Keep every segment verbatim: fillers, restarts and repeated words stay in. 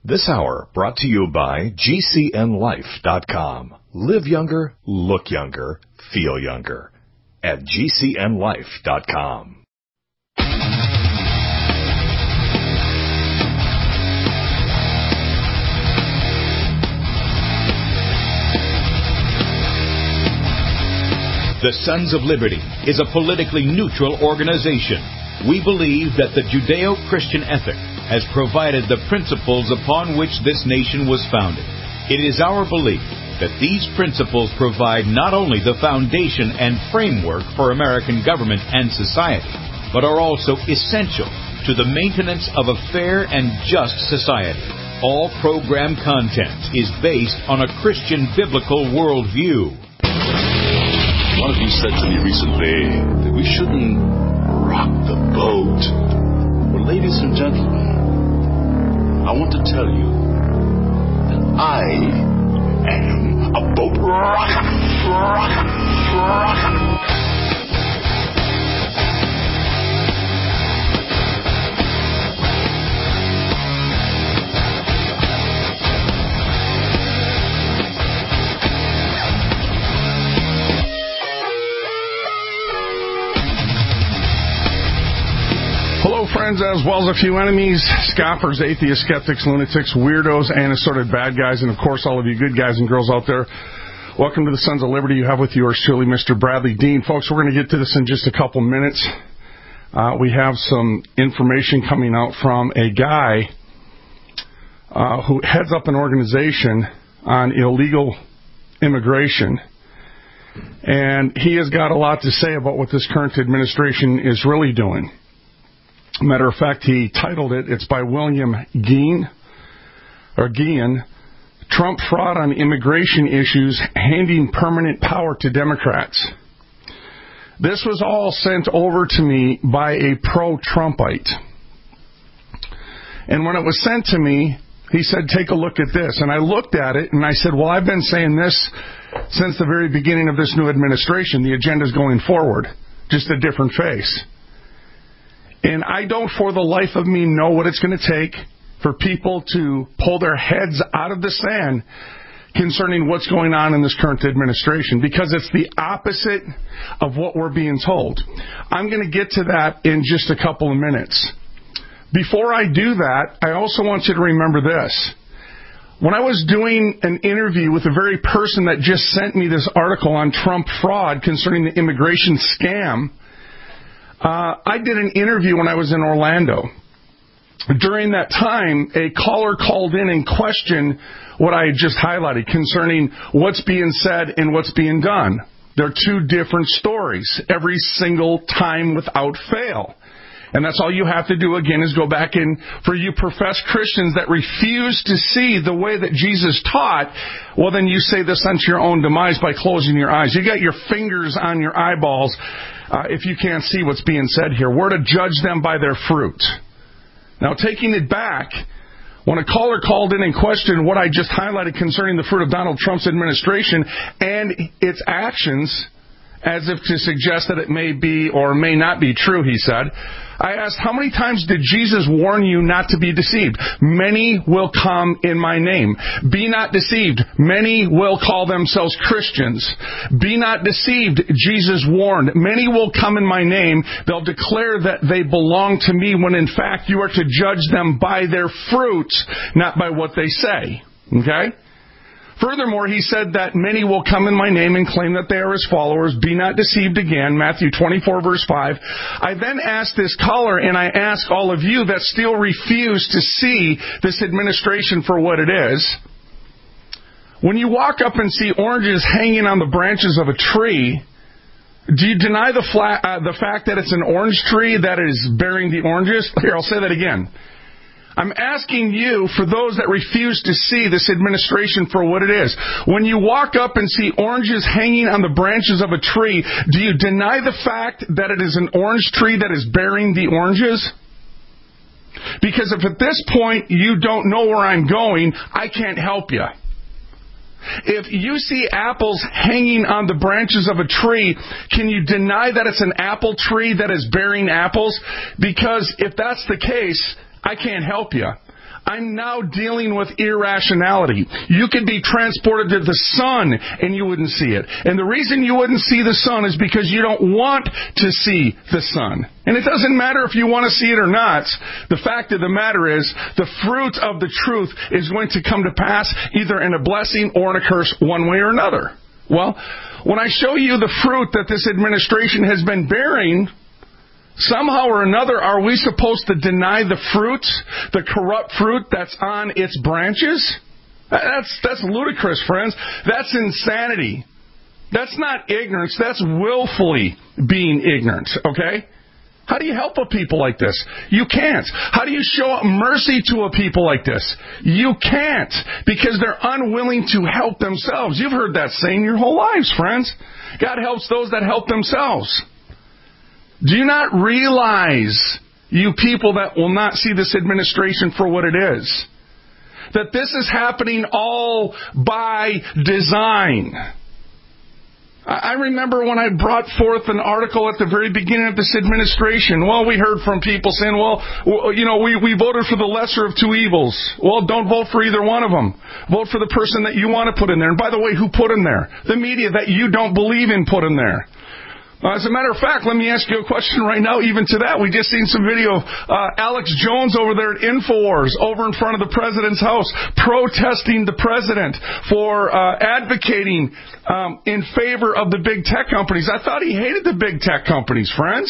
This hour brought to you by G C N life dot com. Live younger, look younger, feel younger at G C N life dot com. The Sons of Liberty is a politically neutral organization. We believe that the Judeo-Christian ethic has provided the principles upon which this nation was founded. It is our belief that these principles provide not only the foundation and framework for American government and society, but are also essential to the maintenance of a fair and just society. All program content is based on a Christian biblical worldview. One of you said to me recently that we shouldn't rock the boat. Well, ladies and gentlemen, I want to tell you that I am a boat rocker, rocker, rocker. Hello, friends, as well as a few enemies, scoffers, atheists, skeptics, lunatics, weirdos, and assorted bad guys, and, of course, all of you good guys and girls out there. Welcome to the Sons of Liberty. You have with yours truly, Mister Bradley Dean. Folks, we're going to get to this in just a couple minutes. Uh, we have some information coming out from a guy uh, who heads up an organization on illegal immigration. And he has got a lot to say about what this current administration is really doing. Matter of fact, he titled it, it's by William Geen, or Guillen, Trump Fraud on Immigration Issues, Handing Permanent Power to Democrats. This was all sent over to me by a pro-Trumpite. And when it was sent to me, he said, take a look at this. And I looked at it, and I said, well, I've been saying this since the very beginning of this new administration. The agenda's going forward, just a different face. And I don't for the life of me know what it's going to take for people to pull their heads out of the sand concerning what's going on in this current administration, because it's the opposite of what we're being told. I'm going to get to that in just a couple of minutes. Before I do that, I also want you to remember this. When I was doing an interview with the very person that just sent me this article on Trump fraud concerning the immigration scam, Uh, I did an interview when I was in Orlando. During that time, a caller called in and questioned what I had just highlighted concerning what's being said and what's being done. They're two different stories every single time without fail. And that's all you have to do, again, is go back and, for you professed Christians that refuse to see the way that Jesus taught, well, then you say this unto your own demise by closing your eyes. You got your fingers on your eyeballs uh, if you can't see what's being said here. We're to judge them by their fruit. Now, taking it back, when a caller called in and questioned what I just highlighted concerning the fruit of Donald Trump's administration and its actions, as if to suggest that it may be or may not be true, he said, I asked, how many times did Jesus warn you not to be deceived? Many will come in my name. Be not deceived. Many will call themselves Christians. Be not deceived, Jesus warned. Many will come in my name. They'll declare that they belong to me when in fact you are to judge them by their fruits, not by what they say. Okay? Furthermore, he said that many will come in my name and claim that they are his followers. Be not deceived again, Matthew twenty-four, verse five. I then asked this caller, and I ask all of you that still refuse to see this administration for what it is. When you walk up and see oranges hanging on the branches of a tree, do you deny the, flat, uh, the fact that it's an orange tree that is bearing the oranges? Here, I'll say that again. I'm asking you, for those that refuse to see this administration for what it is, when you walk up and see oranges hanging on the branches of a tree, do you deny the fact that it is an orange tree that is bearing the oranges? Because if at this point you don't know where I'm going, I can't help you. If you see apples hanging on the branches of a tree, can you deny that it's an apple tree that is bearing apples? Because if that's the case, I can't help you. I'm now dealing with irrationality. You could be transported to the sun and you wouldn't see it. And the reason you wouldn't see the sun is because you don't want to see the sun. And it doesn't matter if you want to see it or not. The fact of the matter is, the fruit of the truth is going to come to pass either in a blessing or in a curse, one way or another. Well, when I show you the fruit that this administration has been bearing, somehow or another, are we supposed to deny the fruit, the corrupt fruit that's on its branches? That's, that's ludicrous, friends. That's insanity. That's not ignorance. That's willfully being ignorant, okay? How do you help a people like this? You can't. How do you show mercy to a people like this? You can't, because they're unwilling to help themselves. You've heard that saying your whole lives, friends. God helps those that help themselves. Do you not realize, you people that will not see this administration for what it is, that this is happening all by design? I remember when I brought forth an article at the very beginning of this administration. Well, we heard from people saying, well, you know, we, we voted for the lesser of two evils. Well, don't vote for either one of them. Vote for the person that you want to put in there. And by the way, who put in there? The media that you don't believe in put in there. Uh, as a matter of fact, let me ask you a question right now, even to that. We just seen some video of uh, Alex Jones over there at InfoWars, over in front of the president's house, protesting the president for uh, advocating um, in favor of the big tech companies. I thought he hated the big tech companies, friends.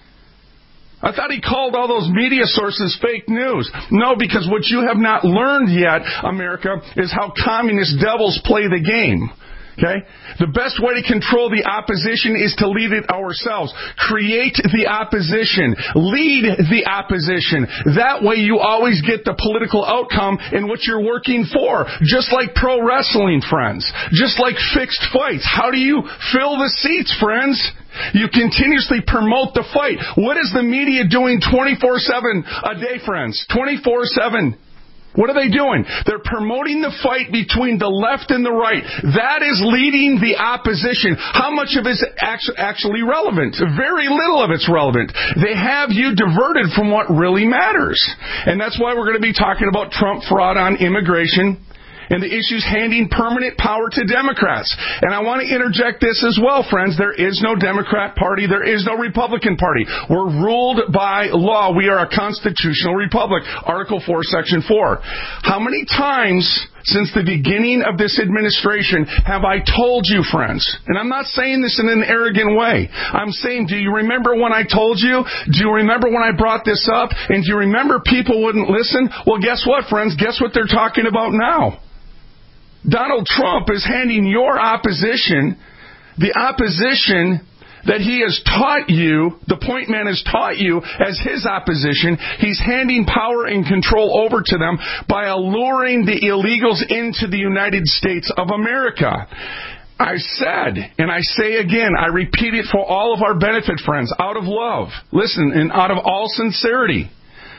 I thought he called all those media sources fake news. No, because what you have not learned yet, America, is how communist devils play the game. Okay? The best way to control the opposition is to lead it ourselves. Create the opposition. Lead the opposition. That way you always get the political outcome in what you're working for. Just like pro wrestling, friends. Just like fixed fights. How do you fill the seats, friends? You continuously promote the fight. What is the media doing twenty-four seven a day, friends? twenty-four seven. What are they doing? They're promoting the fight between the left and the right. That is leading the opposition. How much of it is actually relevant? Very little of it's relevant. They have you diverted from what really matters. And that's why we're going to be talking about Trump fraud on immigration and the issues handing permanent power to Democrats. And I want to interject this as well, friends. There is no Democrat Party. There is no Republican Party. We're ruled by law. We are a constitutional republic. Article four, Section four. How many times since the beginning of this administration have I told you, friends, and I'm not saying this in an arrogant way. I'm saying, do you remember when I told you? Do you remember when I brought this up? And do you remember people wouldn't listen? Well, guess what, friends? Guess what they're talking about now? Donald Trump is handing your opposition, the opposition that he has taught you, the point man has taught you as his opposition, he's handing power and control over to them by alluring the illegals into the United States of America. I said, and I say again, I repeat it for all of our benefit, friends, out of love, listen, and out of all sincerity.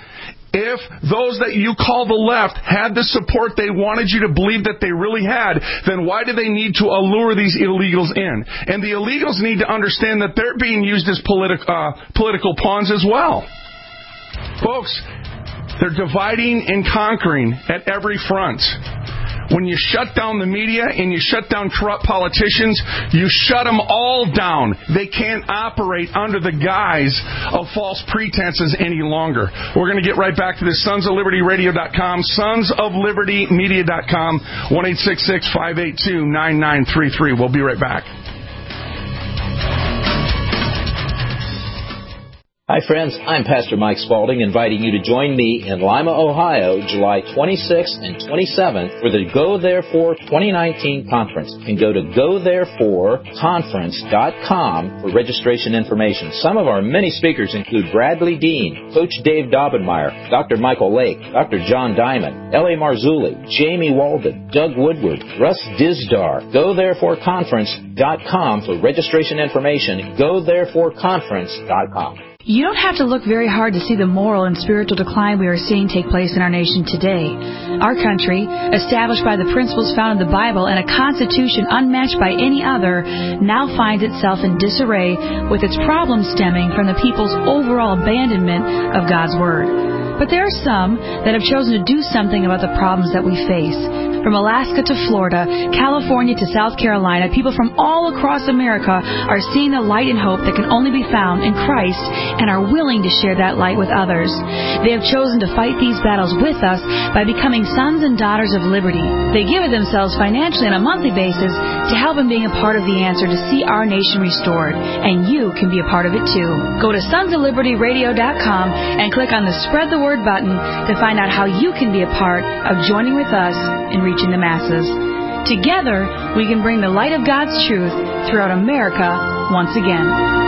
If those that you call the left had the support they wanted you to believe that they really had, then why do they need to allure these illegals in? And the illegals need to understand that they're being used as politi- uh, political pawns as well. Folks, they're dividing and conquering at every front. When you shut down the media and you shut down corrupt politicians, you shut them all down. They can't operate under the guise of false pretenses any longer. We're going to get right back to this. sons of liberty radio dot com, sons of liberty media dot com, one eight six six, five eight two, nine nine three three. We'll be right back. Hi, friends. I'm Pastor Mike Spaulding, inviting you to join me in Lima, Ohio, July twenty-sixth and twenty-seventh for the Go Therefore twenty nineteen conference. You can go to go therefore conference dot com for registration information. Some of our many speakers include Bradley Dean, Coach Dave Daubenmire, Doctor Michael Lake, Doctor John Diamond, L A Marzulli, Jamie Walden, Doug Woodward, Russ Dizdar. go therefore conference dot com for registration information. go therefore conference dot com. You don't have to look very hard to see the moral and spiritual decline we are seeing take place in our nation today. Our country, established by the principles found in the Bible and a constitution unmatched by any other, now finds itself in disarray with its problems stemming from the people's overall abandonment of God's Word. But there are some that have chosen to do something about the problems that we face. From Alaska to Florida, California to South Carolina, people from all across America are seeing the light and hope that can only be found in Christ and are willing to share that light with others. They have chosen to fight these battles with us by becoming sons and daughters of liberty. They give of themselves financially on a monthly basis to help in being a part of the answer to see our nation restored. And you can be a part of it too. Go to sons of liberty radio dot com and click on the Spread the Word button to find out how you can be a part of joining with us in reaching the masses. Together, we can bring the light of God's truth throughout America once again.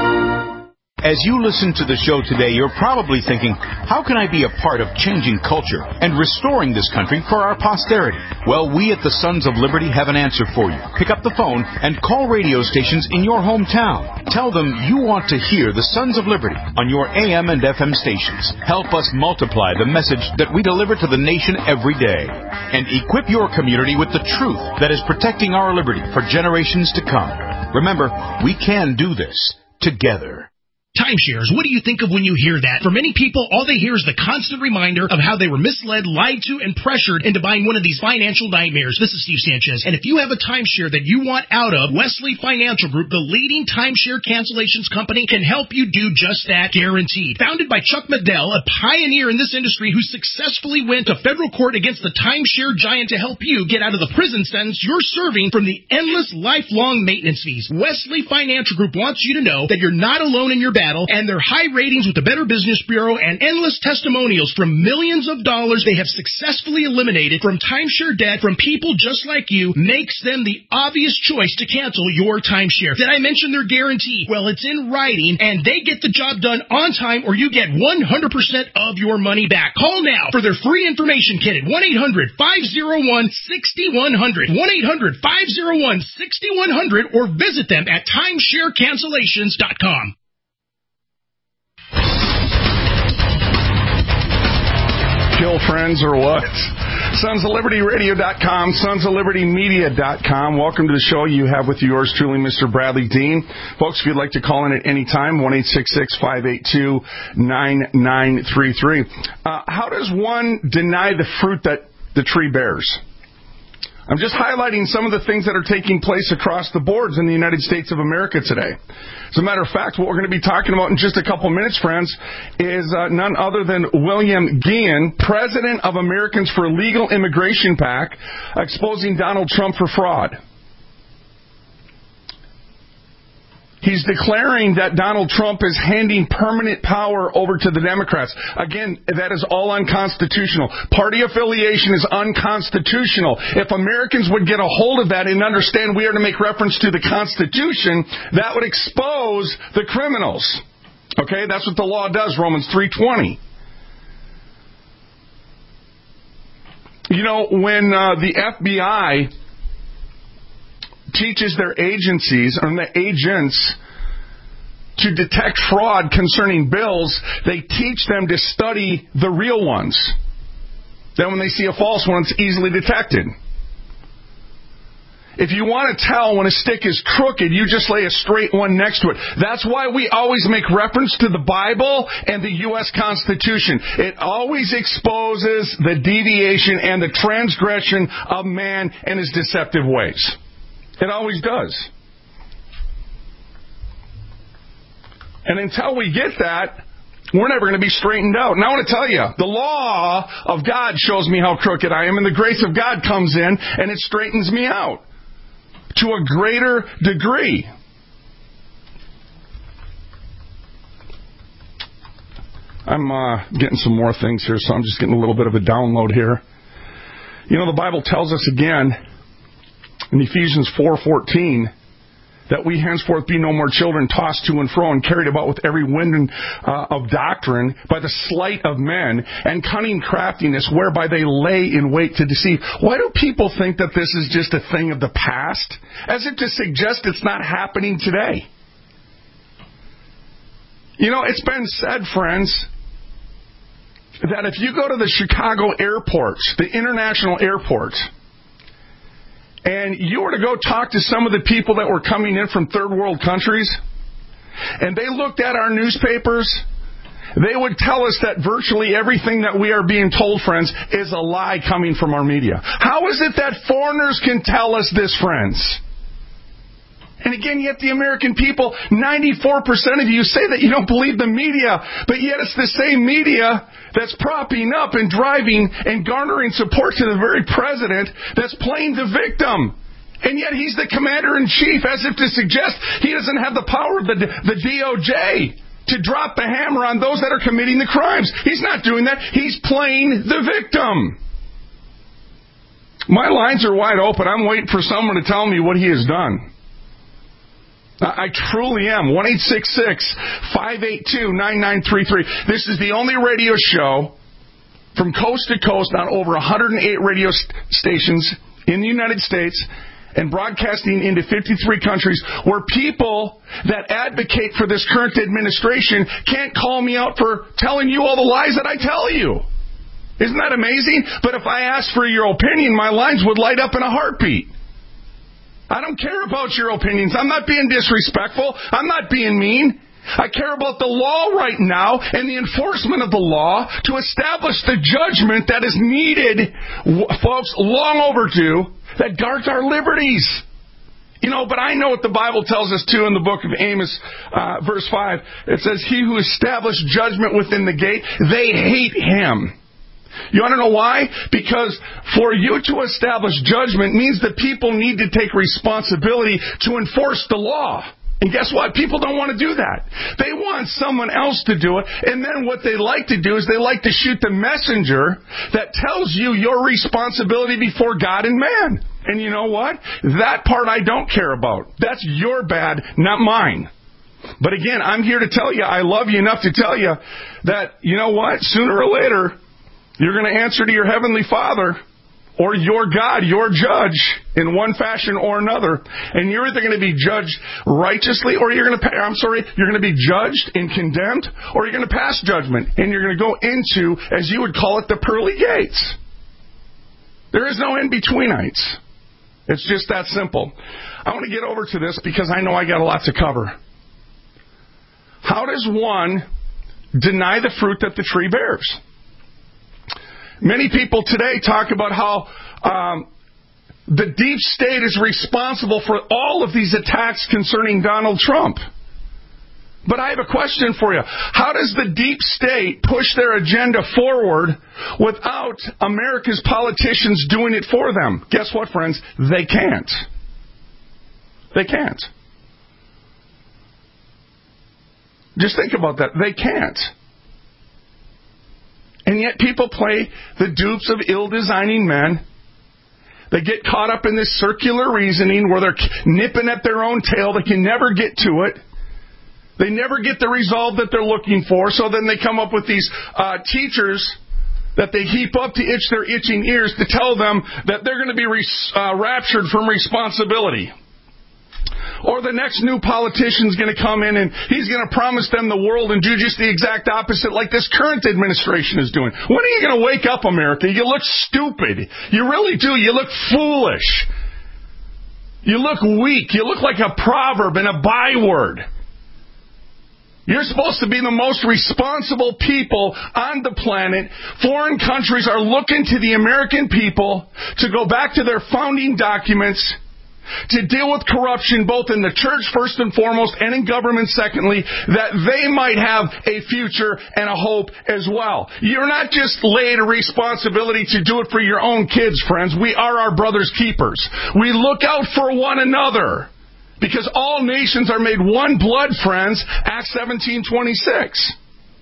As you listen to the show today, you're probably thinking, how can I be a part of changing culture and restoring this country for our posterity? Well, we at the Sons of Liberty have an answer for you. Pick up the phone and call radio stations in your hometown. Tell them you want to hear the Sons of Liberty on your A M and F M stations. Help us multiply the message that we deliver to the nation every day. And equip your community with the truth that is protecting our liberty for generations to come. Remember, we can do this together. Timeshares, what do you think of when you hear that? For many people, all they hear is the constant reminder of how they were misled, lied to, and pressured into buying one of these financial nightmares. This is Steve Sanchez, and if you have a timeshare that you want out of, Wesley Financial Group, the leading timeshare cancellations company, can help you do just that, guaranteed. Founded by Chuck Medell, a pioneer in this industry who successfully went to federal court against the timeshare giant to help you get out of the prison sentence you're serving from the endless lifelong maintenance fees. Wesley Financial Group wants you to know that you're not alone in your battle, and their high ratings with the Better Business Bureau and endless testimonials from millions of dollars they have successfully eliminated from timeshare debt from people just like you makes them the obvious choice to cancel your timeshare. Did I mention their guarantee? Well, it's in writing, and they get the job done on time, or you get one hundred percent of your money back. Call now for their free information kit at one eight hundred five oh one six one zero zero, one eight hundred five oh one six one zero zero, or visit them at timeshare cancellations dot com. Kill friends or what? Sons of Liberty Radio dot com, Sons of Liberty Media dot com. Welcome to the show. You have with yours truly, Mister Bradley Dean. Folks, if you'd like to call in at any time, one eight six six, five eight two, nine nine three three. Uh, how does one deny the fruit that the tree bears? I'm just highlighting some of the things that are taking place across the boards in the United States of America today. As a matter of fact, what we're going to be talking about in just a couple minutes, friends, is uh, none other than William Guillen, president of Americans for Legal Immigration PAC, exposing Donald Trump for fraud. He's declaring that Donald Trump is handing permanent power over to the Democrats. Again, that is all unconstitutional. Party affiliation is unconstitutional. If Americans would get a hold of that and understand we are to make reference to the Constitution, that would expose the criminals. Okay, that's what the law does, Romans three twenty. You know, when uh, the F B I teaches their agencies, or the agents, to detect fraud concerning bills, they teach them to study the real ones. Then when they see a false one, it's easily detected. If you want to tell when a stick is crooked, you just lay a straight one next to it. That's why we always make reference to the Bible and the U S Constitution. It always exposes the deviation and the transgression of man and his deceptive ways. It always does. And until we get that, we're never going to be straightened out. And I want to tell you, the law of God shows me how crooked I am, and the grace of God comes in, and it straightens me out to a greater degree. I'm uh, getting some more things here, so I'm just getting a little bit of a download here. You know, the Bible tells us again, in Ephesians four fourteen, that we henceforth be no more children tossed to and fro and carried about with every wind uh, of doctrine by the sleight of men and cunning craftiness whereby they lay in wait to deceive. Why do people think that this is just a thing of the past? As if to suggest it's not happening today. You know, it's been said, friends, that if you go to the Chicago airport, the international airport, and you were to go talk to some of the people that were coming in from third world countries, and they looked at our newspapers, they would tell us that virtually everything that we are being told, friends, is a lie coming from our media. How is it that foreigners can tell us this, friends? And again, yet the American people, ninety-four percent of you say that you don't believe the media, but yet it's the same media that's propping up and driving and garnering support to the very president that's playing the victim. And yet he's the commander-in-chief, as if to suggest he doesn't have the power of the, the D O J to drop the hammer on those that are committing the crimes. He's not doing that. He's playing the victim. My lines are wide open. I'm waiting for someone to tell me what he has done. I truly am. one eight six six, five eight two, nine nine three three. This is the only radio show from coast to coast on over one hundred eight radio st- stations in the United States and broadcasting into fifty-three countries where people that advocate for this current administration can't call me out for telling you all the lies that I tell you. Isn't that amazing? But if I asked for your opinion, my lines would light up in a heartbeat. I don't care about your opinions. I'm not being disrespectful. I'm not being mean. I care about the law right now and the enforcement of the law to establish the judgment that is needed, folks, long overdue, that guards our liberties. You know, but I know what the Bible tells us, too, in the book of Amos, uh, verse five. It says, he who established judgment within the gate, they hate him. You want to know why? Because for you to establish judgment means that people need to take responsibility to enforce the law. And guess what? People don't want to do that. They want someone else to do it. And then what they like to do is they like to shoot the messenger that tells you your responsibility before God and man. And you know what? That part I don't care about. That's your bad, not mine. But again, I'm here to tell you, I love you enough to tell you that, you know what? Sooner or later, you're going to answer to your Heavenly Father or your God, your judge, in one fashion or another. And you're either going to be judged righteously or you're going to, I'm sorry, you're going to be judged and condemned, or you're going to pass judgment. And you're going to go into, as you would call it, the pearly gates. There is no in-betweenites. It's just that simple. I want to get over to this because I know I got a lot to cover. How does one deny the fruit that the tree bears? Many people today talk about how um, the deep state is responsible for all of these attacks concerning Donald Trump. But I have a question for you. How does the deep state push their agenda forward without America's politicians doing it for them? Guess what, friends? They can't. They can't. Just think about that. They can't. And yet people play the dupes of ill-designing men. They get caught up in this circular reasoning where they're nipping at their own tail. They can never get to it. They never get the resolve that they're looking for. So then they come up with these uh, teachers that they heap up to itch their itching ears to tell them that they're going to be res- uh, raptured from responsibility. Or the next new politician's going to come in and he's going to promise them the world and do just the exact opposite like this current administration is doing. When are you going to wake up, America? You look stupid. You really do. You look foolish. You look weak. You look like a proverb and a byword. You're supposed to be the most responsible people on the planet. Foreign countries are looking to the American people to go back to their founding documents, to deal with corruption both in the church first and foremost and in government secondly, that they might have a future and a hope as well. You're not just laid a responsibility to do it for your own kids, friends. We are our brother's keepers. We look out for one another because all nations are made one blood, friends. Acts seventeen twenty-six.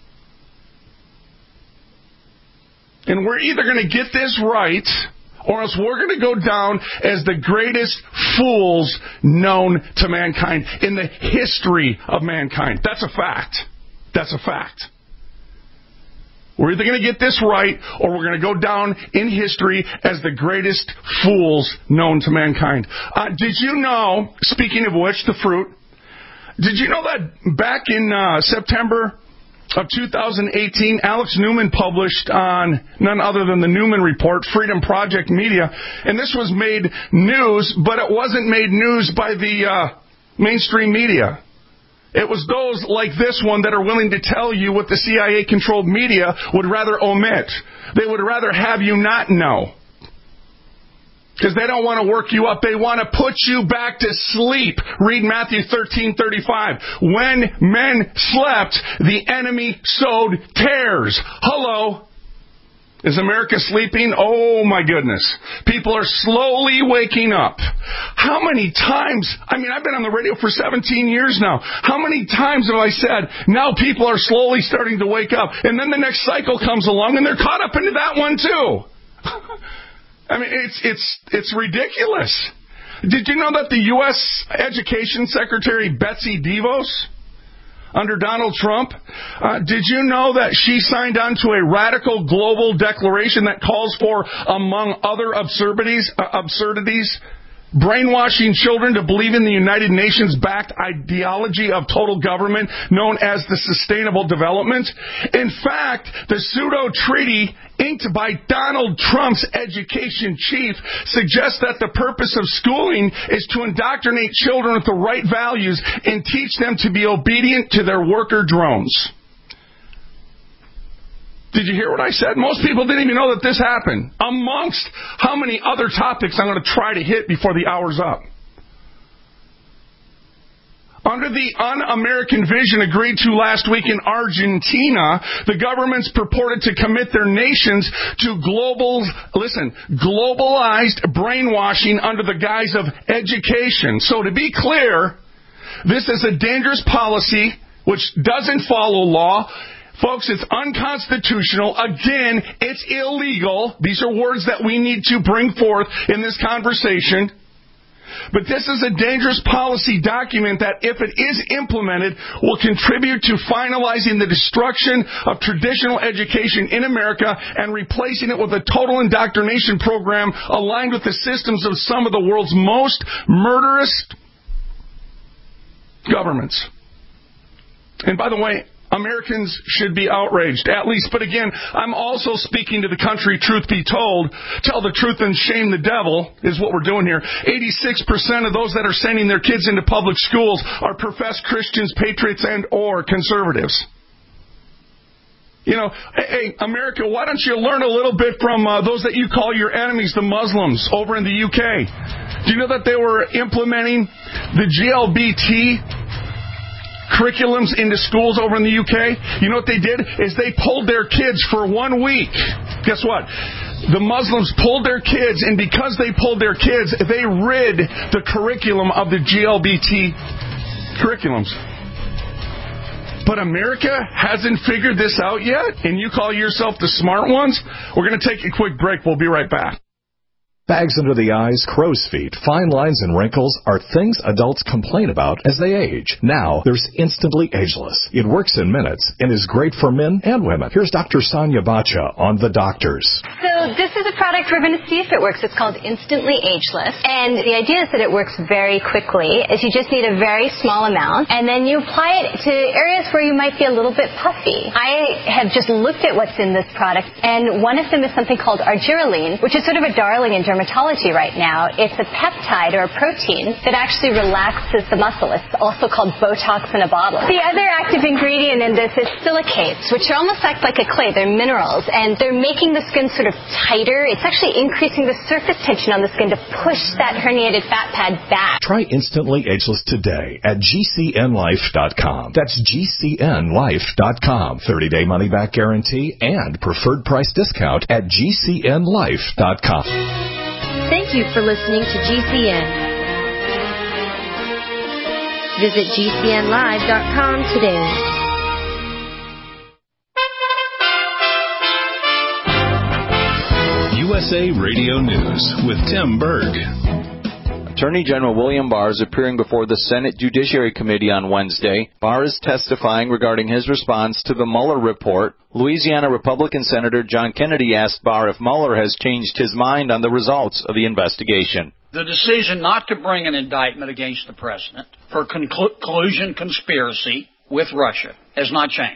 And we're either going to get this right, or else we're going to go down as the greatest fools known to mankind in the history of mankind. That's a fact. That's a fact. We're either going to get this right, or we're going to go down in history as the greatest fools known to mankind. Uh, did you know, speaking of which, the fruit, did you know that back in uh, September of two thousand eighteen, Alex Newman published on none other than the Newman Report, Freedom Project Media, and this was made news, but it wasn't made news by the uh, mainstream media. It was those like this one that are willing to tell you what the C I A-controlled media would rather omit. They would rather have you not know. Because they don't want to work you up. They want to put you back to sleep. Read Matthew thirteen thirty-five. When men slept, the enemy sowed tares. Hello. Is America sleeping? Oh, my goodness. People are slowly waking up. How many times, I mean, I've been on the radio for seventeen years now. How many times have I said, now people are slowly starting to wake up, and then the next cycle comes along and they're caught up into that one too? I mean, it's it's it's ridiculous. Did you know that the U S Education Secretary Betsy DeVos, under Donald Trump, uh, did you know that she signed on to a radical global declaration that calls for, among other absurdities, uh, absurdities, brainwashing children to believe in the United Nations-backed ideology of total government known as the Sustainable Development? In fact, the pseudo-treaty inked by Donald Trump's education chief suggests that the purpose of schooling is to indoctrinate children with the right values and teach them to be obedient to their worker drones. Did you hear what I said? Most people didn't even know that this happened, amongst how many other topics I'm going to try to hit before the hour's up. Under the un-American vision agreed to last week in Argentina, the governments purported to commit their nations to global, listen, globalized brainwashing under the guise of education. So to be clear, this is a dangerous policy which doesn't follow law. Folks, it's unconstitutional. Again, it's illegal. These are words that we need to bring forth in this conversation. But this is a dangerous policy document that, if it is implemented, will contribute to finalizing the destruction of traditional education in America and replacing it with a total indoctrination program aligned with the systems of some of the world's most murderous governments. And by the way, Americans should be outraged, at least. But again, I'm also speaking to the country, truth be told. Tell the truth and shame the devil is what we're doing here. eighty-six percent of those that are sending their kids into public schools are professed Christians, patriots, and or conservatives. You know, hey, America, why don't you learn a little bit from uh, those that you call your enemies, the Muslims, over in the U K? Do you know that they were implementing the G L B T curriculums into schools over in the U K? You know what they did? Is they pulled their kids for one week. Guess what? The Muslims pulled their kids, and because they pulled their kids, they rid the curriculum of the G L B T curriculums. But America hasn't figured this out yet, and you call yourself the smart ones? We're going to take a quick break. We'll be right back. Bags under the eyes, crow's feet, fine lines, and wrinkles are things adults complain about as they age. Now, there's Instantly Ageless. It works in minutes and is great for men and women. Here's Doctor Sonia Bacha on The Doctors. So this is a product we're going to see if it works. It's called Instantly Ageless. And the idea is that it works very quickly, is you just need a very small amount, and then you apply it to areas where you might be a little bit puffy. I have just looked at what's in this product, and one of them is something called argireline, which is sort of a darling in dermatology right now. It's a peptide or a protein that actually relaxes the muscle. It's also called Botox in a bottle. The other active ingredient in this is silicates, which are almost act like a clay. They're minerals, and they're making the skin sort of tighter. It's actually increasing the surface tension on the skin to push that herniated fat pad back. Try Instantly Ageless today at G C N life dot com. That's G C N life dot com. thirty-day money-back guarantee and preferred price discount at G C N life dot com. Thank you for listening to G C N. Visit G C N live dot com today. U S A Radio News with Tim Berg. Attorney General William Barr is appearing before the Senate Judiciary Committee on Wednesday. Barr is testifying regarding his response to the Mueller report. Louisiana Republican Senator John Kennedy asked Barr if Mueller has changed his mind on the results of the investigation. The decision not to bring an indictment against the president for conclu- collusion conspiracy with Russia has not changed.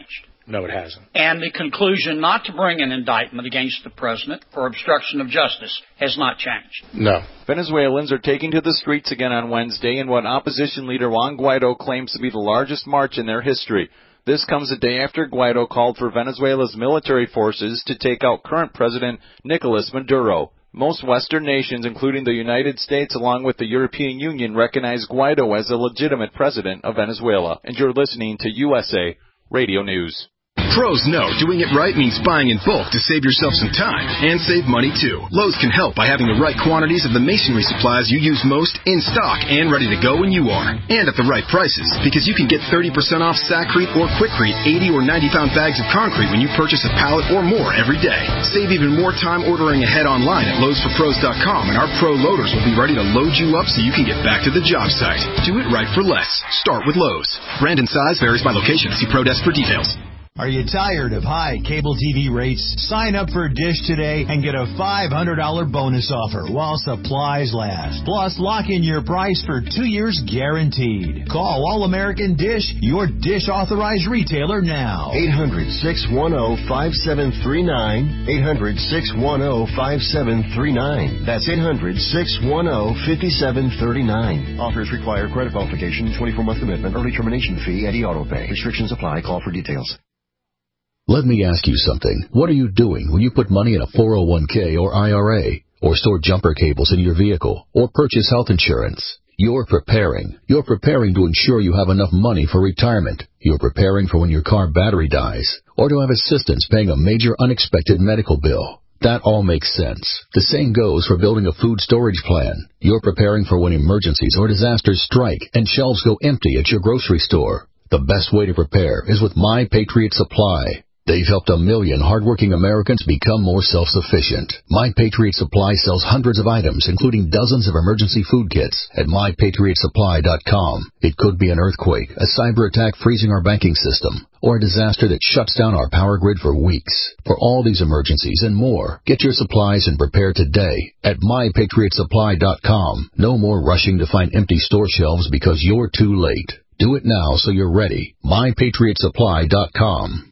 No, it hasn't. And the conclusion not to bring an indictment against the president for obstruction of justice has not changed. No. Venezuelans are taking to the streets again on Wednesday in what opposition leader Juan Guaido claims to be the largest march in their history. This comes a day after Guaido called for Venezuela's military forces to take out current President Nicolas Maduro. Most Western nations, including the United States along with the European Union, recognize Guaido as a legitimate president of Venezuela. And you're listening to U S A Radio News. Pros know doing it right means buying in bulk to save yourself some time and save money too. Lowe's can help by having the right quantities of the masonry supplies you use most in stock and ready to go when you are. And at the right prices, because you can get thirty percent off Sackcrete or Quikrete eighty or ninety pound bags of concrete when you purchase a pallet or more every day. Save even more time ordering ahead online at Lowe's For Pros dot com, and our pro loaders will be ready to load you up so you can get back to the job site. Do it right for less. Start with Lowe's. Brand and size varies by location. See Pro Desk for details. Are you tired of high cable T V rates? Sign up for Dish today and get a five hundred dollars bonus offer while supplies last. Plus, lock in your price for two years guaranteed. Call All American Dish, your Dish authorized retailer now. eight hundred, six one zero, five seven three nine. eight hundred, six one zero, five seven three nine. That's eight hundred, six one zero, five seven three nine. Offers require credit qualification, twenty-four month commitment, early termination fee, and e-auto pay. Restrictions apply. Call for details. Let me ask you something. What are you doing when you put money in a four oh one k or I R A, or store jumper cables in your vehicle, or purchase health insurance? You're preparing. You're preparing to ensure you have enough money for retirement. You're preparing for when your car battery dies, or to have assistance paying a major unexpected medical bill. That all makes sense. The same goes for building a food storage plan. You're preparing for when emergencies or disasters strike and shelves go empty at your grocery store. The best way to prepare is with My Patriot Supply. They've helped a million hardworking Americans become more self-sufficient. My Patriot Supply sells hundreds of items, including dozens of emergency food kits, at my patriot supply dot com. It could be an earthquake, a cyber attack freezing our banking system, or a disaster that shuts down our power grid for weeks. For all these emergencies and more, get your supplies and prepare today at my patriot supply dot com. No more rushing to find empty store shelves because you're too late. Do it now so you're ready. my patriot supply dot com.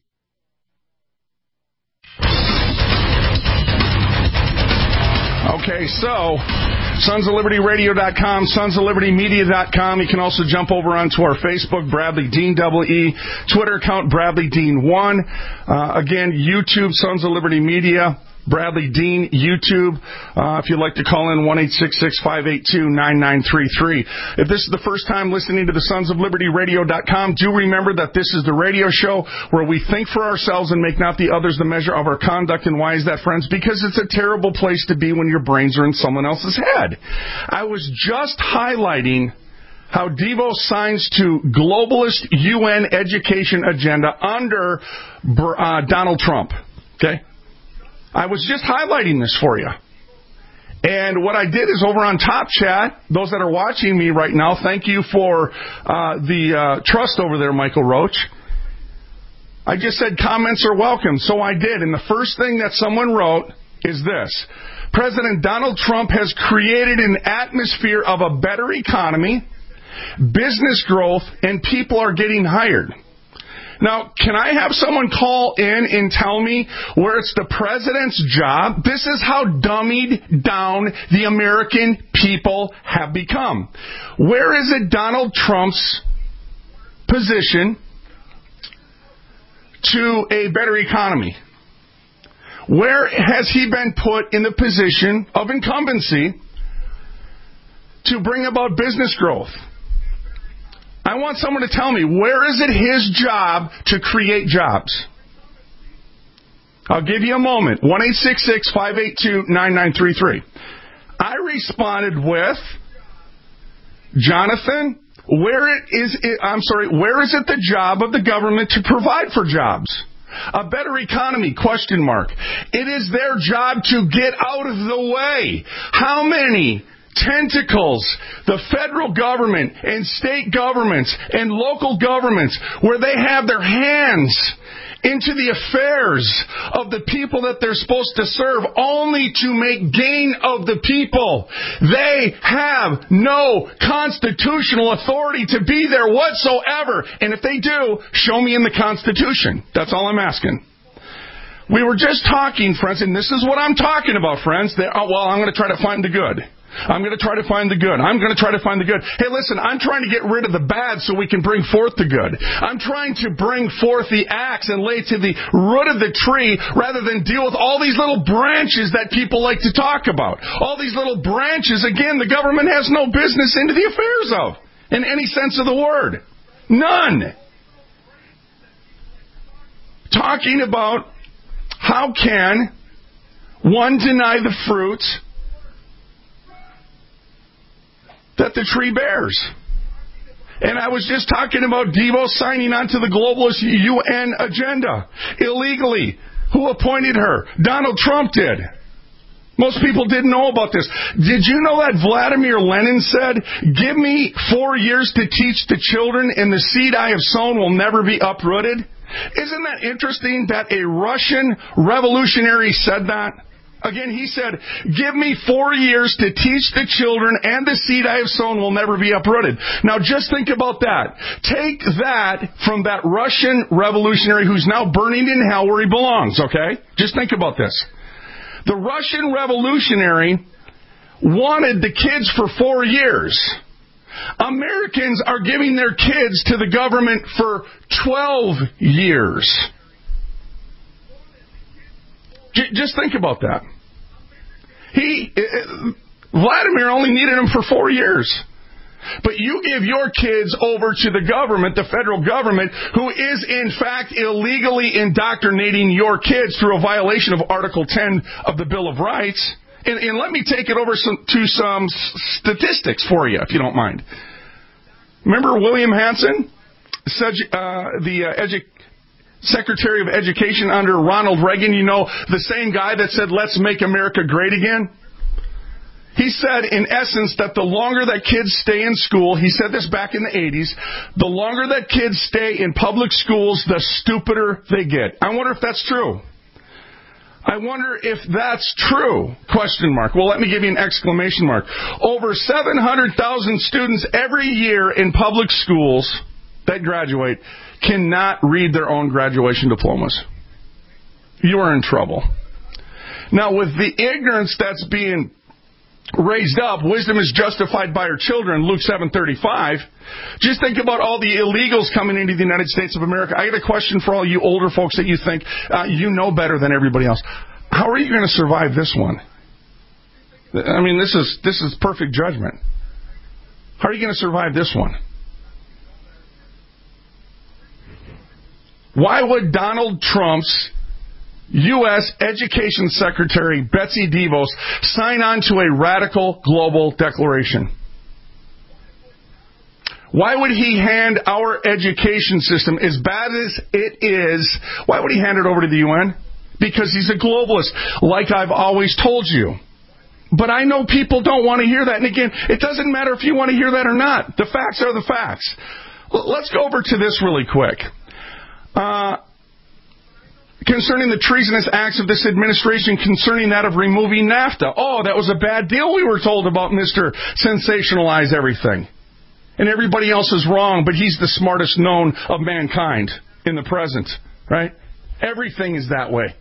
Okay, so Sons of Liberty Radio dot com, Sons of Liberty Media dot com. You can also jump over onto our Facebook, Bradley Dean double E, Twitter account, Bradley Dean one. Uh, again, YouTube, Sons of Liberty Media, Bradley Dean, YouTube. Uh, if you'd like to call in, one eight six six, five eight two, nine nine three three. If this is the first time listening to the Sons of Liberty Radio dot com, do remember that this is the radio show where we think for ourselves and make not the others the measure of our conduct. And why is that, friends? Because it's a terrible place to be when your brains are in someone else's head. I was just highlighting how Devo signs to globalist U N education agenda under uh, Donald Trump. Okay? I was just highlighting this for you. And what I did is over on Top Chat, those that are watching me right now, thank you for uh, the uh, trust over there, Michael Roach. I just said comments are welcome, so I did. And the first thing that someone wrote is this. President Donald Trump has created an atmosphere of a better economy, business growth, and people are getting hired. Now, can I have someone call in and tell me where it's the president's job? This is how dummied down the American people have become. Where is it Donald Trump's position to a better economy? Where has he been put in the position of incumbency to bring about business growth? I want someone to tell me, where is it his job to create jobs? I'll give you a moment. one eight six six, five eight two, nine nine three three. I responded with, Jonathan, where it is it, I'm sorry, where is it the job of the government to provide for jobs? A better economy, question mark. It is their job to get out of the way. How many tentacles the federal government and state governments and local governments where they have their hands into the affairs of the people that they're supposed to serve only to make gain of the people. They have no constitutional authority to be there whatsoever. And if they do, show me in the Constitution. That's all I'm asking. We were just talking, friends, and this is what I'm talking about, friends. That, oh, well, I'm going to try to find the good. I'm going to try to find the good. I'm going to try to find the good. Hey, listen, I'm trying to get rid of the bad so we can bring forth the good. I'm trying to bring forth the axe and lay to the root of the tree rather than deal with all these little branches that people like to talk about. All these little branches, again, the government has no business into the affairs of, in any sense of the word. None. Talking about how can one deny the fruit that the tree bears. And I was just talking about Devo signing on to the globalist U N agenda illegally. Who appointed her? Donald Trump did. Most people didn't know about this. Did you know that Vladimir Lenin said, give me four years to teach the children and the seed I have sown will never be uprooted? Isn't that interesting that a Russian revolutionary said that? Again, he said, give me four years to teach the children and the seed I have sown will never be uprooted. Now just think about that. Take that from that Russian revolutionary who's now burning in hell where he belongs, okay? Just think about this. The Russian revolutionary wanted the kids for four years. Americans are giving their kids to the government for twelve years. J- just think about that. He, uh, Vladimir only needed him for four years. But you give your kids over to the government, the federal government, who is in fact illegally indoctrinating your kids through a violation of Article ten of the Bill of Rights. And, and let me take it over some, to some statistics for you, if you don't mind. Remember William Hanson, uh, the uh, edu- Secretary of Education under Ronald Reagan? You know, the same guy that said, let's make America great again? He said, in essence, that the longer that kids stay in school, he said this back in the eighties, the longer that kids stay in public schools, the stupider they get. I wonder if that's true. I wonder if that's true. Question mark. Well, let me give you an exclamation mark. Over seven hundred thousand students every year in public schools that graduate cannot read their own graduation diplomas. You are in trouble. Now, with the ignorance that's being raised up, wisdom is justified by her children, Luke seven thirty-five. Just think about all the illegals coming into the United States of America. I got a question for all you older folks that you think uh, you know better than everybody else. How are you going to survive this one? I mean, this is this is perfect judgment. How are you going to survive this one? Why would Donald Trump's U S Education Secretary Betsy DeVos sign on to a radical global declaration? Why would he hand our education system, as bad as it is, why would he hand it over to the U N? Because he's a globalist, like I've always told you. But I know people don't want to hear that. And again, it doesn't matter if you want to hear that or not. The facts are the facts. Let's go over to this really quick. Uh, concerning the treasonous acts of this administration, concerning that of removing NAFTA. Oh, that was a bad deal, we were told about Mister Sensationalize Everything. And everybody else is wrong, but he's the smartest known of mankind in the present, right? Everything is that way.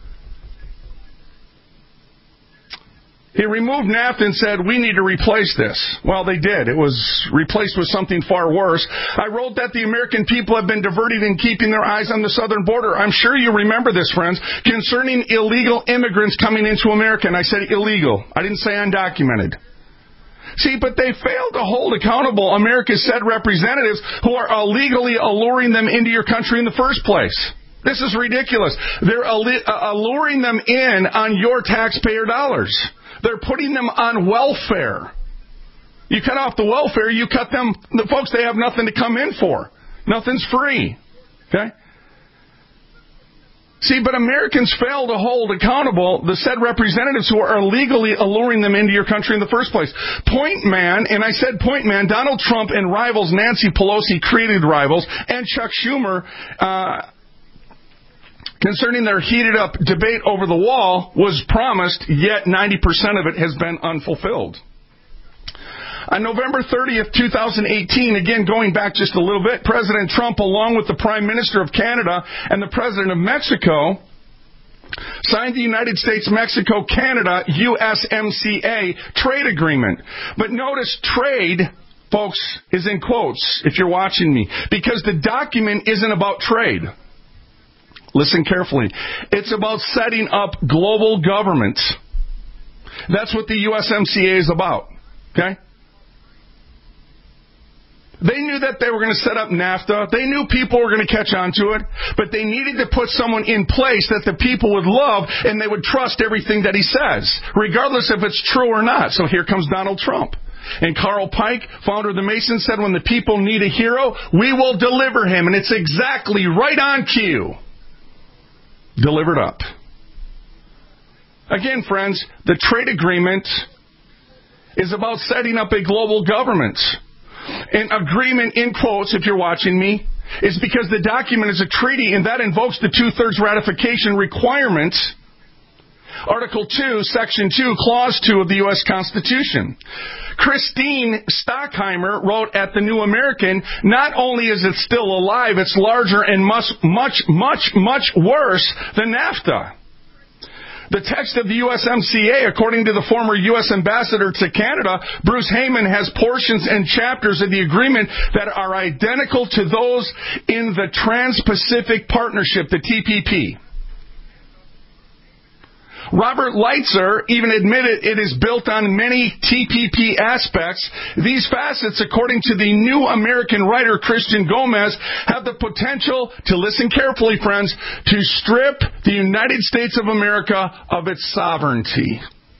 He removed NAFTA and said, we need to replace this. Well, they did. It was replaced with something far worse. I wrote that the American people have been diverted in keeping their eyes on the southern border. I'm sure you remember this, friends, concerning illegal immigrants coming into America. And I said illegal. I didn't say undocumented. See, but they failed to hold accountable America's said representatives who are illegally alluring them into your country in the first place. This is ridiculous. They're alluring them in on your taxpayer dollars. They're putting them on welfare. You cut off the welfare, you cut them, the folks, they have nothing to come in for. Nothing's free. Okay? See, but Americans fail to hold accountable the said representatives who are illegally alluring them into your country in the first place. Point man, and I said point man, Donald Trump and rivals Nancy Pelosi, created rivals, and Chuck Schumer, uh, concerning their heated-up debate over the wall was promised, yet ninety percent of it has been unfulfilled. On November thirtieth, twenty eighteen, again going back just a little bit, President Trump, along with the Prime Minister of Canada and the President of Mexico, signed the United States-Mexico-Canada U S M C A trade agreement. But notice trade, folks, is in quotes, if you're watching me, because the document isn't about trade. Listen carefully. It's about setting up global government. That's what the U S M C A is about. Okay? They knew that they were going to set up NAFTA. They knew people were going to catch on to it. But they needed to put someone in place that the people would love and they would trust everything that he says, regardless if it's true or not. So here comes Donald Trump. And Carl Pike, founder of the Masons, said when the people need a hero, we will deliver him. And it's exactly right on cue. Delivered up. Again, friends, the trade agreement is about setting up a global government. An agreement, in quotes, if you're watching me, is because the document is a treaty, and that invokes the two-thirds ratification requirement, Article two, Section two, Clause two of the U S Constitution. Christine Stockheimer wrote at The New American, not only is it still alive, it's larger and much, much, much, much worse than NAFTA. The text of the U S M C A, according to the former U S ambassador to Canada, Bruce Heyman, has portions and chapters of the agreement that are identical to those in the Trans-Pacific Partnership, the T P P. Robert Leitzer even admitted it is built on many T P P aspects. These facets, according to the New American writer Christian Gomez, have the potential to, listen carefully, friends, to strip the United States of America of its sovereignty.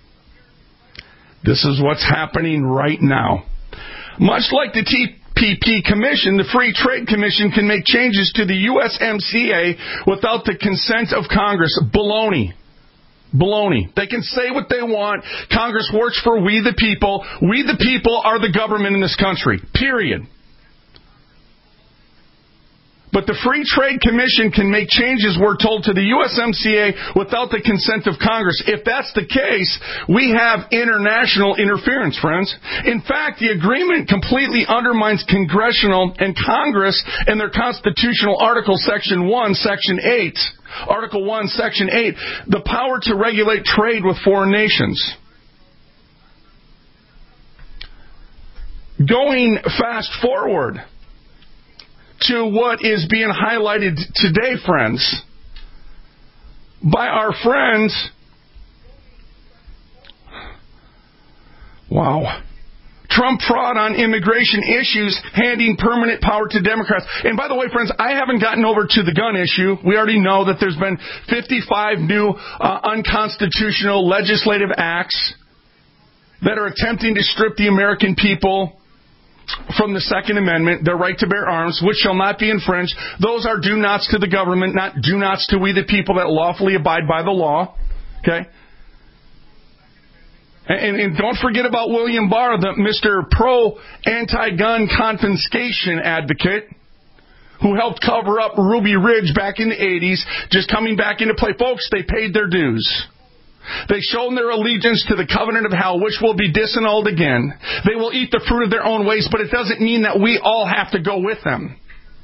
This is what's happening right now. Much like the T P P Commission, the Free Trade Commission can make changes to the U S M C A without the consent of Congress. Baloney. Baloney. They can say what they want. Congress works for we the people. We the people are the government in this country. Period. But the Free Trade Commission can make changes, we're told, to the U S M C A without the consent of Congress. If that's the case, we have international interference, friends. In fact, the agreement completely undermines congressional and Congress and their constitutional Article Section one, Section eight. Article one, Section eight, the power to regulate trade with foreign nations. Going fast forward to what is being highlighted today, friends, by our friends. Wow. Trump fraud on immigration issues, handing permanent power to Democrats. And by the way, friends, I haven't gotten over to the gun issue. We already know that there's been fifty-five new uh, unconstitutional legislative acts that are attempting to strip the American people from the Second Amendment, their right to bear arms, which shall not be infringed. Those are do-nots to the government, not do-nots to we the people that lawfully abide by the law. Okay? And, and don't forget about William Barr, the Mister Pro-anti-gun confiscation advocate, who helped cover up Ruby Ridge back in the eighties, just coming back into play. Folks, they paid their dues. They've shown their allegiance to the covenant of hell, which will be disannulled again. They will eat the fruit of their own ways, but it doesn't mean that we all have to go with them.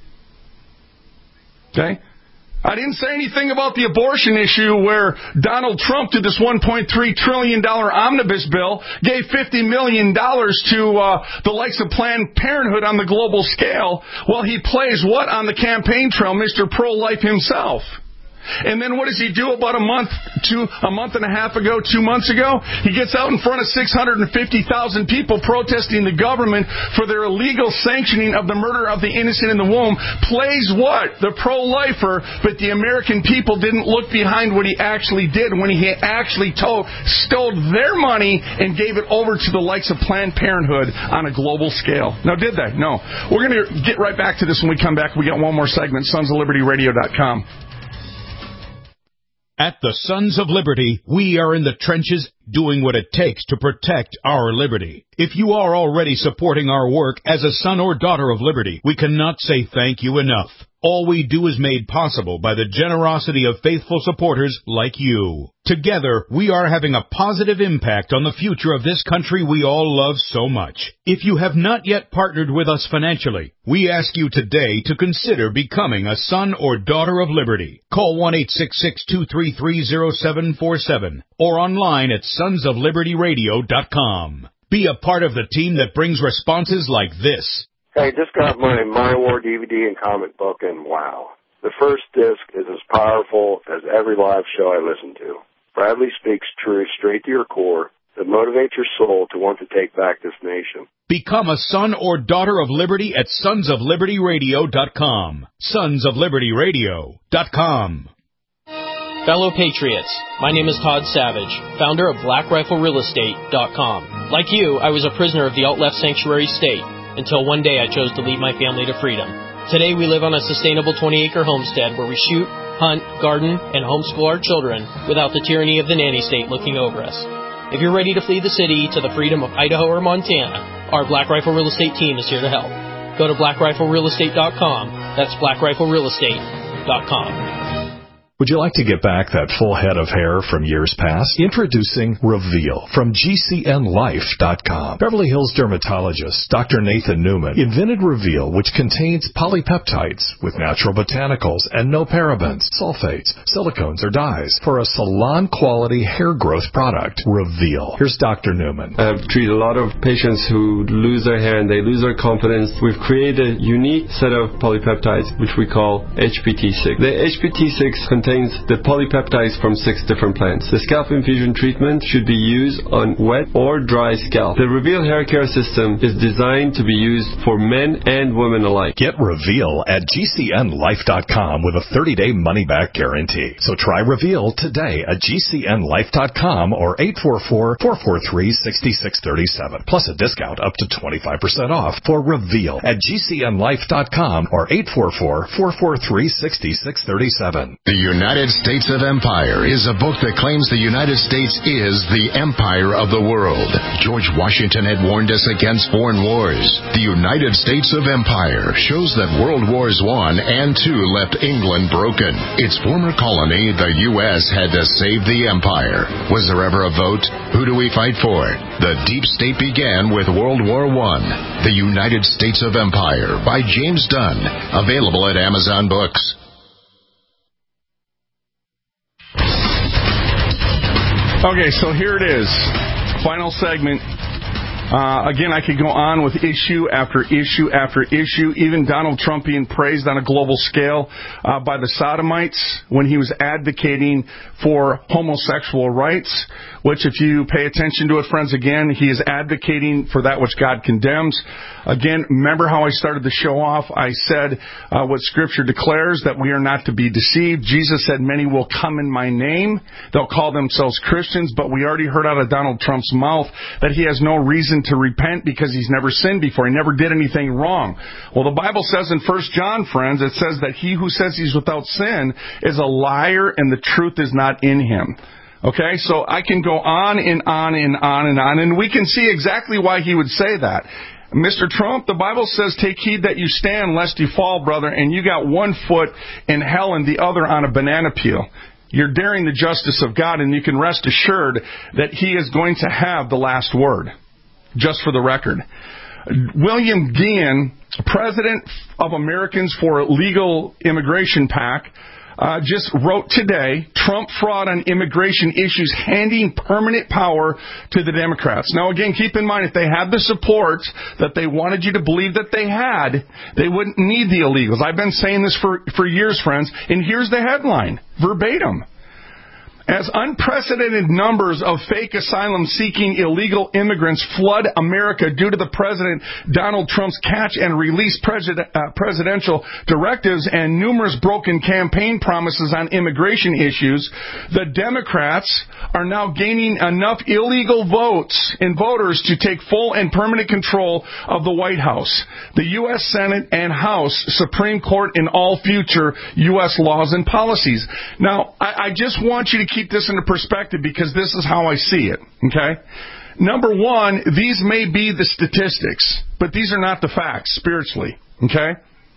Okay? I didn't say anything about the abortion issue where Donald Trump did this one point three trillion dollars omnibus bill, gave fifty million dollars to uh, the likes of Planned Parenthood on the global scale, while he plays what on the campaign trail? Mister Pro-Life himself. And then what does he do about a month, two, a month and a half ago, two months ago? He gets out in front of six hundred fifty thousand people protesting the government for their illegal sanctioning of the murder of the innocent in the womb. Plays what? The pro-lifer, but the American people didn't look behind what he actually did when he actually told, stole their money and gave it over to the likes of Planned Parenthood on a global scale. Now, did they? No. We're going to get right back to this when we come back. We got one more segment, sons of liberty radio dot com. At the Sons of Liberty, we are in the trenches doing what it takes to protect our liberty. If you are already supporting our work as a son or daughter of liberty, we cannot say thank you enough. All we do is made possible by the generosity of faithful supporters like you. Together, we are having a positive impact on the future of this country we all love so much. If you have not yet partnered with us financially, we ask you today to consider becoming a son or daughter of liberty. Call one eight six six, two three three, zero seven four seven or online at sons of liberty radio dot com. Be a part of the team that brings responses like this. Hey, just got my My War D V D and comic book, and wow. The first disc is as powerful as every live show I listen to. Bradley speaks truth straight to your core that motivates your soul to want to take back this nation. Become a son or daughter of liberty at sons of liberty radio dot com. sons of liberty radio dot com. Fellow Patriots, my name is Todd Savage, founder of black rifle real estate dot com. Like you, I was a prisoner of the alt-left sanctuary state, until one day I chose to lead my family to freedom. Today we live on a sustainable twenty-acre homestead where we shoot, hunt, garden, and homeschool our children without the tyranny of the nanny state looking over us. If you're ready to flee the city to the freedom of Idaho or Montana, our Black Rifle Real Estate team is here to help. Go to black rifle real estate dot com. That's black rifle real estate dot com. Would you like to get back that full head of hair from years past? Introducing Reveal from G C N life dot com. Beverly Hills dermatologist Doctor Nathan Newman invented Reveal, which contains polypeptides with natural botanicals and no parabens, sulfates, silicones, or dyes for a salon-quality hair growth product. Reveal. Here's Doctor Newman. I've treated a lot of patients who lose their hair and they lose their confidence. We've created a unique set of polypeptides, which we call H P T six. The H P T six contains contains the polypeptides from six different plants. The scalp infusion treatment should be used on wet or dry scalp. The Reveal hair care system is designed to be used for men and women alike. Get Reveal at G C N life dot com with a thirty-day money-back guarantee. So try Reveal today at G C N life dot com or eight four four, four four three, six six three seven, plus a discount up to twenty-five percent off for Reveal at G C N life dot com or eight four four, four four three, six six three seven. The United States of Empire is a book that claims the United States is the empire of the world. George Washington had warned us against foreign wars. The United States of Empire shows that World Wars One and Two left England broken. Its former colony, the U S, had to save the empire. Was there ever a vote? Who do we fight for? The deep state began with World War One. The United States of Empire by James Dunn. Available at Amazon Books. Okay, so here it is. Final segment. Uh, again, I could go on with issue after issue after issue. Even Donald Trump being praised on a global scale uh, by the Sodomites when he was advocating for homosexual rights, which if you pay attention to it, friends, again, he is advocating for that which God condemns. Again, remember how I started the show off? I said uh, what Scripture declares, that we are not to be deceived. Jesus said, many will come in my name. They'll call themselves Christians, but we already heard out of Donald Trump's mouth that he has no reason to repent because he's never sinned before. He never did anything wrong. Well, the Bible says in First John, friends, it says that he who says he's without sin is a liar and the truth is not in him. Okay, so I can go on and on and on and on, and we can see exactly why he would say that. Mister Trump, the Bible says, take heed that you stand lest you fall, brother, and you got one foot in hell and the other on a banana peel. You're daring the justice of God, and you can rest assured that he is going to have the last word, just for the record. William Guillen, president of Americans for Legal Immigration PAC, Uh, just wrote today, Trump fraud on immigration issues handing permanent power to the Democrats. Now, again, keep in mind, if they had the support that they wanted you to believe that they had, they wouldn't need the illegals. I've been saying this for, for years, friends, and here's the headline, verbatim. As unprecedented numbers of fake asylum-seeking illegal immigrants flood America due to the President Donald Trump's catch-and-release president, uh, presidential directives and numerous broken campaign promises on immigration issues, the Democrats are now gaining enough illegal votes and voters to take full and permanent control of the White House, the U S Senate and House, Supreme Court, and all future U S laws and policies. Now, I, I just want you to keep keep this into perspective because this is how I see it, okay? Number one, these may be the statistics, but these are not the facts spiritually, okay?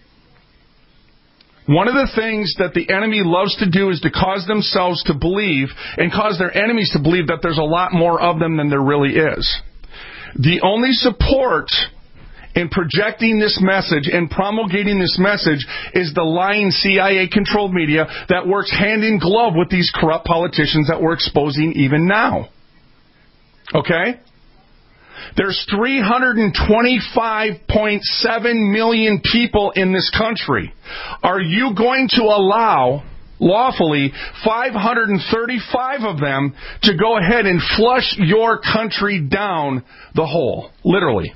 One of the things that the enemy loves to do is to cause themselves to believe and cause their enemies to believe that there's a lot more of them than there really is. The only support in projecting this message and promulgating this message is the lying C I A-controlled media that works hand in glove with these corrupt politicians that we're exposing even now. Okay? There's three hundred twenty-five point seven million people in this country. Are you going to allow, lawfully, five hundred thirty-five of them to go ahead and flush your country down the hole? Literally.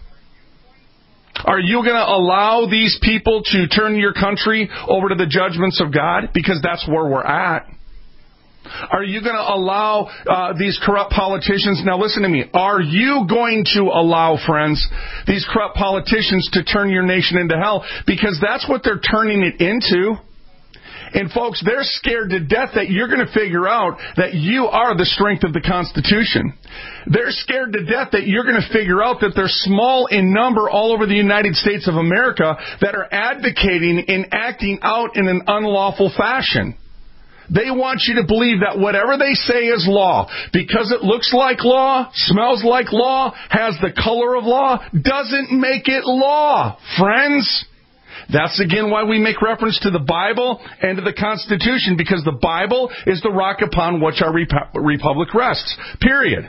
Are you going to allow these people to turn your country over to the judgments of God? Because that's where we're at. Are you going to allow uh, these corrupt politicians, now listen to me, are you going to allow, friends, these corrupt politicians to turn your nation into hell? Because that's what they're turning it into. And folks, they're scared to death that you're going to figure out that you are the strength of the Constitution. They're scared to death that you're going to figure out that they're small in number all over the United States of America that are advocating and acting out in an unlawful fashion. They want you to believe that whatever they say is law, because it looks like law, smells like law, has the color of law, doesn't make it law, friends. That's again why we make reference to the Bible and to the Constitution, because the Bible is the rock upon which our rep- republic rests, period.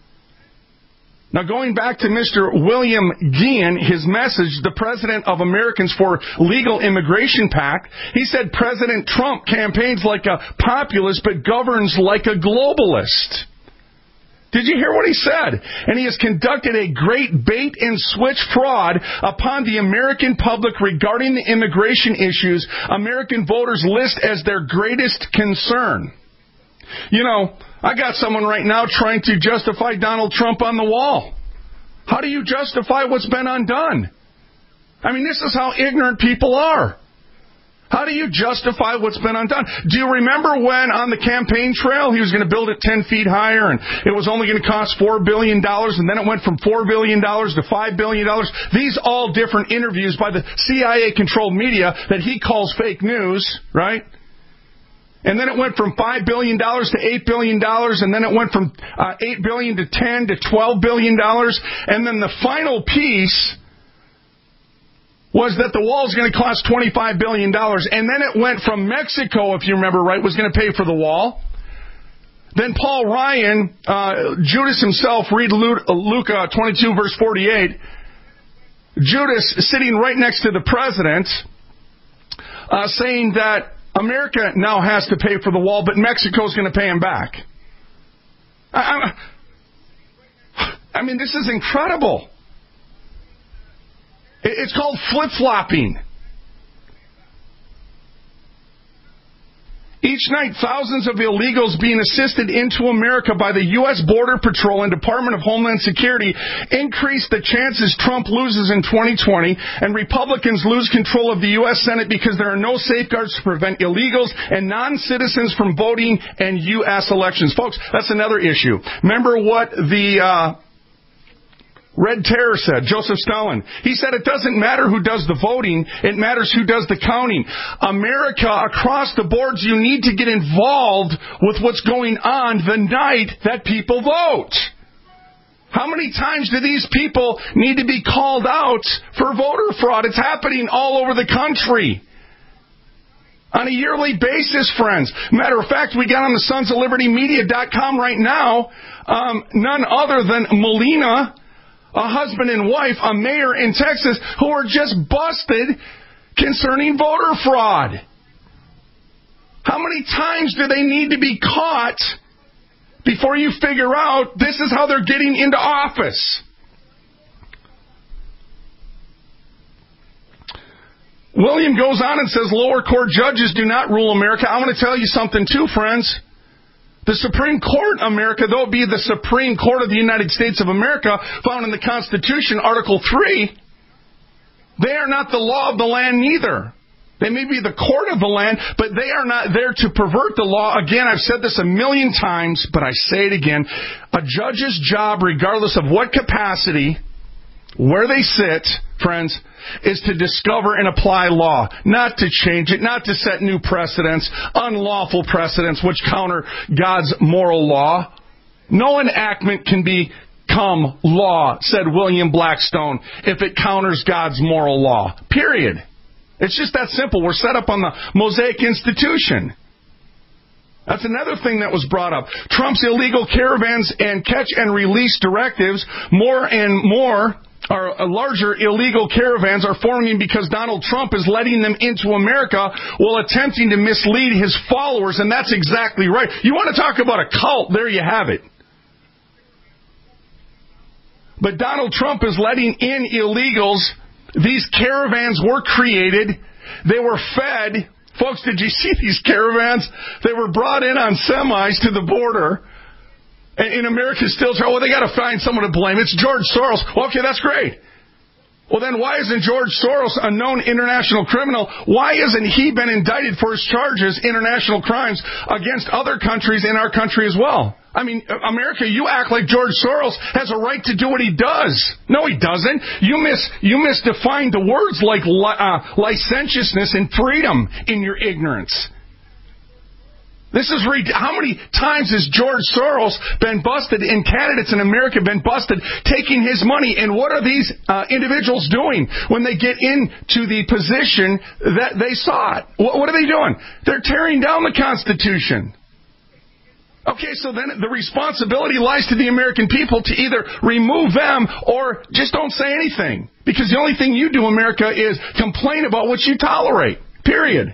Now, going back to Mister William Guillen, his message, the President of Americans for Legal Immigration PAC, he said President Trump campaigns like a populist but governs like a globalist. Did you hear what he said? And he has conducted a great bait and switch fraud upon the American public regarding the immigration issues American voters list as their greatest concern. You know, I got someone right now trying to justify Donald Trump on the wall. How do you justify what's been undone? I mean, this is how ignorant people are. How do you justify what's been undone? Do you remember when on the campaign trail he was going to build it ten feet higher and it was only going to cost four billion dollars and then it went from four billion dollars to five billion dollars? These all different interviews by the C I A-controlled media that he calls fake news, right? And then it went from five billion dollars to eight billion dollars, and then it went from uh, eight billion dollars to ten to twelve billion dollars, and then the final piece was that the wall is going to cost twenty-five billion dollars. And then it went from Mexico, if you remember right, was going to pay for the wall. Then Paul Ryan, uh, Judas himself, read Luke twenty-two, verse forty-eight. Judas sitting right next to the president, uh, saying that America now has to pay for the wall, but Mexico's going to pay him back. I, I mean, this is incredible. It's called flip-flopping. Each night, thousands of illegals being assisted into America by the U S Border Patrol and Department of Homeland Security increase the chances Trump loses in twenty twenty and Republicans lose control of the U S Senate because there are no safeguards to prevent illegals and non-citizens from voting in U S elections. Folks, that's another issue. Remember what the Uh, Red Terror said, Joseph Stalin. He said it doesn't matter who does the voting, it matters who does the counting. America, across the boards, you need to get involved with what's going on the night that people vote. How many times do these people need to be called out for voter fraud? It's happening all over the country. On a yearly basis, friends. Matter of fact, we got on the sons of liberty media dot com right now, um, none other than Molina, a husband and wife, a mayor in Texas, who are just busted concerning voter fraud. How many times do they need to be caught before you figure out this is how they're getting into office? William goes on and says lower court judges do not rule America. I want to tell you something too, friends. The Supreme Court, America, though it be the Supreme Court of the United States of America, found in the Constitution, Article three, they are not the law of the land neither. They may be the court of the land, but they are not there to pervert the law. Again, I've said this a million times, but I say it again. A judge's job, regardless of what capacity, where they sit, friends, is to discover and apply law, not to change it, not to set new precedents, unlawful precedents which counter God's moral law. No enactment can become law, said William Blackstone, if it counters God's moral law. Period. It's just that simple. We're set up on the Mosaic Institution. That's another thing that was brought up. Trump's illegal caravans and catch and release directives, more and more, or larger illegal caravans are forming because Donald Trump is letting them into America while attempting to mislead his followers, and that's exactly right. You want to talk about a cult? There you have it. But Donald Trump is letting in illegals. These caravans were created. They were fed. Folks, did you see these caravans? They were brought in on semis to the border. And in America still, oh, well, they got to find someone to blame. It's George Soros. Well, okay, that's great. Well, then why isn't George Soros a known international criminal? Why isn't he been indicted for his charges, international crimes, against other countries in our country as well? I mean, America, you act like George Soros has a right to do what he does. No, he doesn't. You mis you misdefined the words like li- uh, licentiousness and freedom in your ignorance. This is re- how many times has George Soros been busted and candidates in America been busted taking his money? And what are these uh, individuals doing when they get into the position that they sought? What, what are they doing? They're tearing down the Constitution. Okay, so then the responsibility lies to the American people to either remove them or just don't say anything. Because the only thing you do, America, is complain about what you tolerate. Period.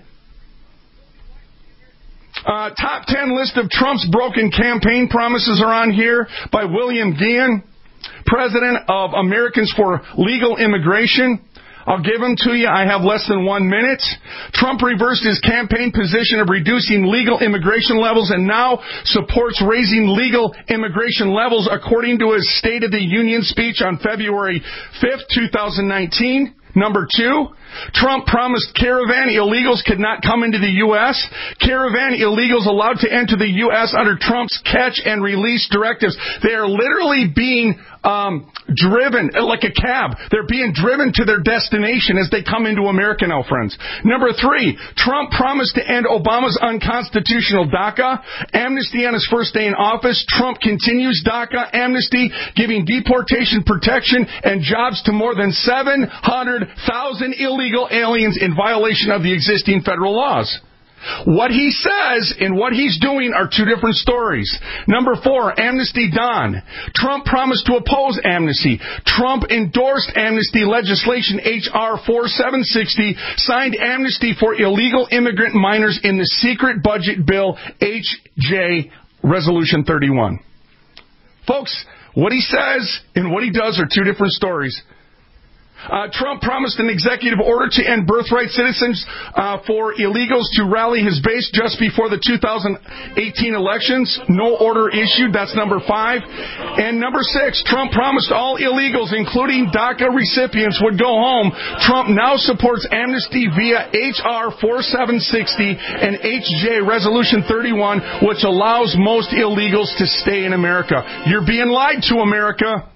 Uh, top ten list of Trump's broken campaign promises are on here by William Guillen, president of Americans for Legal Immigration. I'll give them to you. I have less than one minute. Trump reversed his campaign position of reducing legal immigration levels and now supports raising legal immigration levels, according to his State of the Union speech on February fifth, twenty nineteen. Number two, Trump promised caravan illegals could not come into the U S Caravan illegals allowed to enter the U S under Trump's catch and release directives. They are literally being um, driven like a cab. They're being driven to their destination as they come into America now, friends. Number three, Trump promised to end Obama's unconstitutional DACA. Amnesty on his first day in office. Trump continues DACA amnesty, giving deportation protection and jobs to more than seven hundred thousand illegal aliens in violation of the existing federal laws. What he says and what he's doing are two different stories. Number four, Amnesty Done. Trump promised to oppose amnesty. Trump endorsed amnesty legislation H R forty-seven sixty, signed amnesty for illegal immigrant minors in the secret budget bill H J Resolution thirty-one. Folks, what he says and what he does are two different stories. Uh, Trump promised an executive order to end birthright citizens uh, for illegals to rally his base just before the two thousand eighteen elections. No order issued. That's number five. And number six, Trump promised all illegals, including DACA recipients, would go home. Trump now supports amnesty via H R forty-seven sixty and H J Resolution thirty-one, which allows most illegals to stay in America. You're being lied to, America.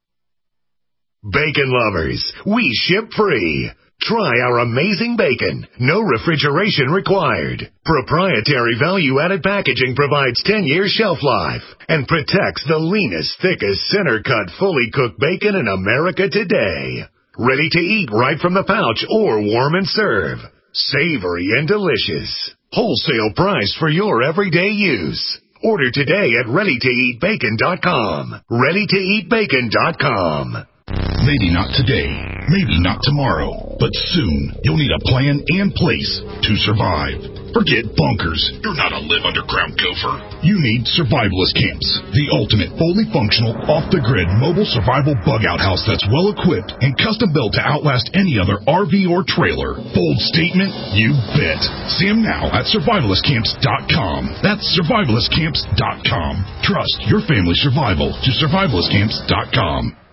Bacon lovers, we ship free. Try our amazing bacon. No refrigeration required. Proprietary value-added packaging provides ten years shelf life and protects the leanest, thickest, center-cut, fully cooked bacon in America today. Ready to eat right from the pouch or warm and serve. Savory and delicious. Wholesale price for your everyday use. Order today at ready to eat bacon dot com. ready to eat bacon dot com. Maybe not today, maybe not tomorrow, but soon you'll need a plan and place to survive. Forget bunkers. You're not a live underground gopher. You need survivalist camps, the ultimate fully functional, off-the-grid mobile survival bug-out house that's well-equipped and custom-built to outlast any other R V or trailer. Bold statement? You bet. See them now at survivalist camps dot com. That's survivalist camps dot com. Trust your family's survival to survivalist camps dot com.